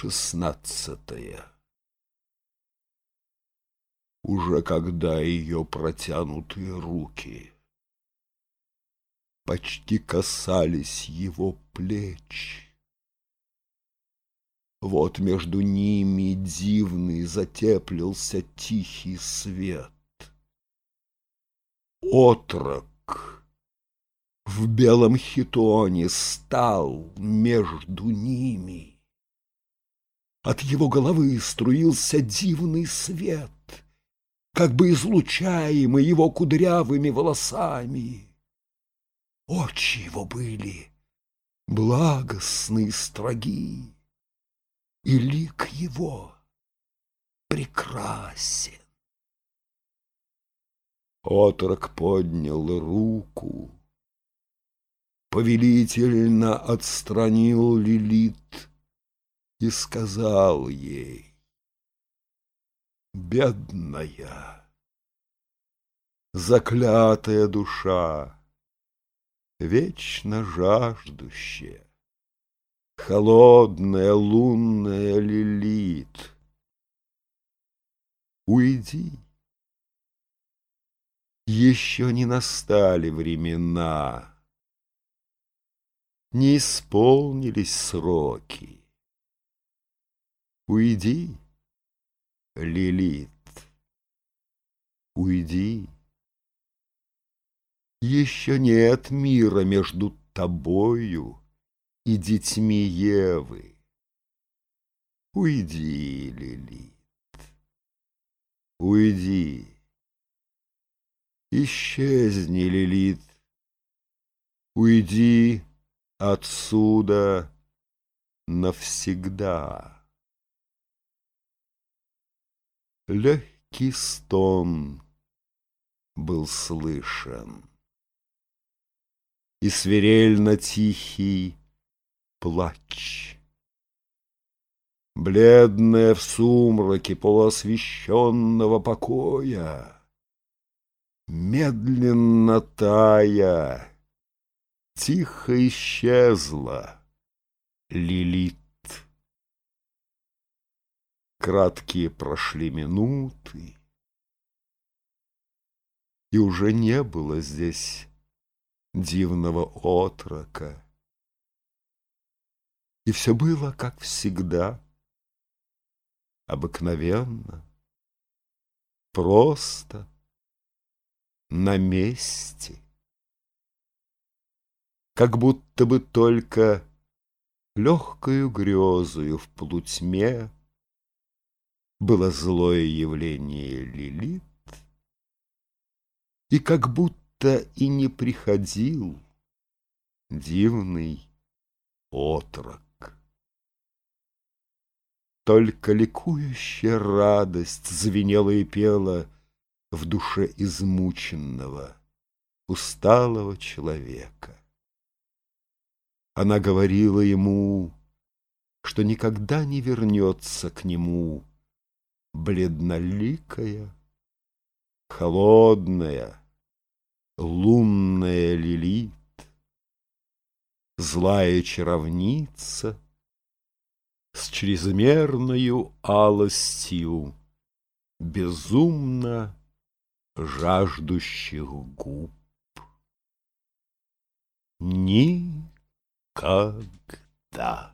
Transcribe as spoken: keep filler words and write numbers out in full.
шестнадцатая. Уже когда ее протянутые руки почти касались его плеч, вот между ними дивный затеплился тихий свет. Отрок в белом хитоне стал между ними. От его головы струился дивный свет, как бы излучаемый его кудрявыми волосами. Очи его были благостны и строги, и лик его прекрасен. Отрок поднял руку, повелительно отстранил Лилит и сказал ей: бедная, заклятая душа, вечно жаждущая, холодная лунная Лилит, уйди. Еще не настали времена, не исполнились сроки. Уйди, Лилит, уйди. Еще нет мира между тобою и детьми Евы. Уйди, Лилит, уйди. Исчезни, Лилит, уйди отсюда навсегда. Легкий стон был слышен, и свирельно тихий плач. Бледная в сумраке полуосвещенного покоя, медленно тая, тихо исчезла Лилит. Краткие прошли минуты, и уже не было здесь дивного отрока. И все было, как всегда, обыкновенно, просто, на месте. Как будто бы только легкою грезою в полутьме было злое явление Лилит, и как будто и не приходил дивный отрок. Только ликующая радость звенела и пела в душе измученного, усталого человека. Она говорила ему, что никогда не вернется к нему бледноликая, холодная, лунная Лилит, злая чаровница с чрезмерною алостью безумно жаждущих губ. Никогда.